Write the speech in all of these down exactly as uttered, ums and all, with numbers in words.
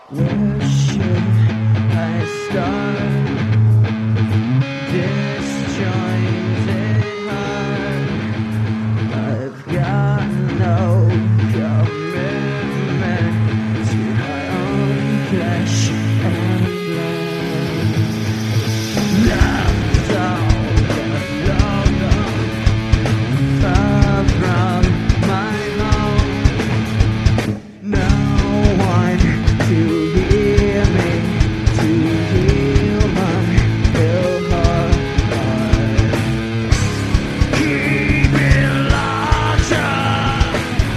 Where should I start? Disjointed heart. I've got no commitment to my own flesh and blood. Love's all alone, far from my home. No one to hear me, to heal my ill heart. Keep it locked up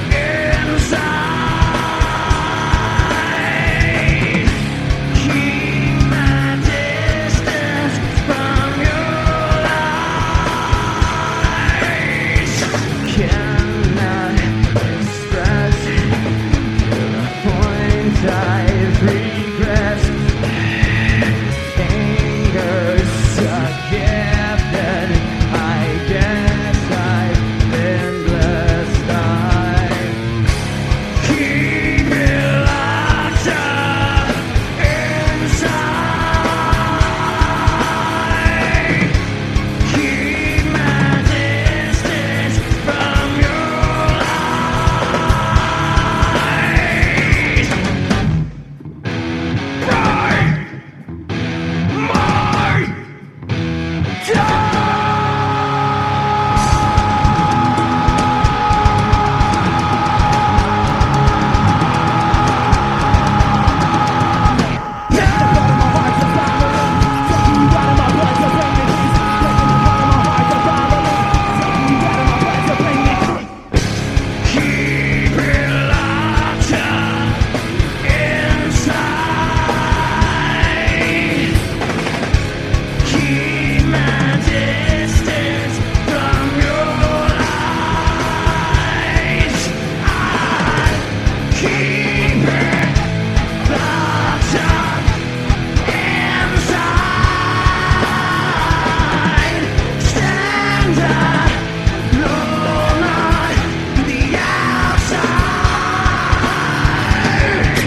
inside. Keep my distance from your lies. Cannot express point I've regressed. Anger's a gift that I guess I've been blessed. I keep it locked up inside. Keep my distance from your lies. Right, my time. Keep it locked up inside. Keep my distance from your lies. I keep it locked up inside. Stand alone on the outside.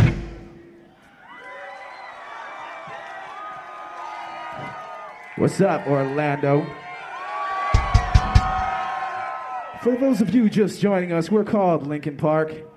What's up, Orlando? For those of you just joining us, we're called Linkin Park.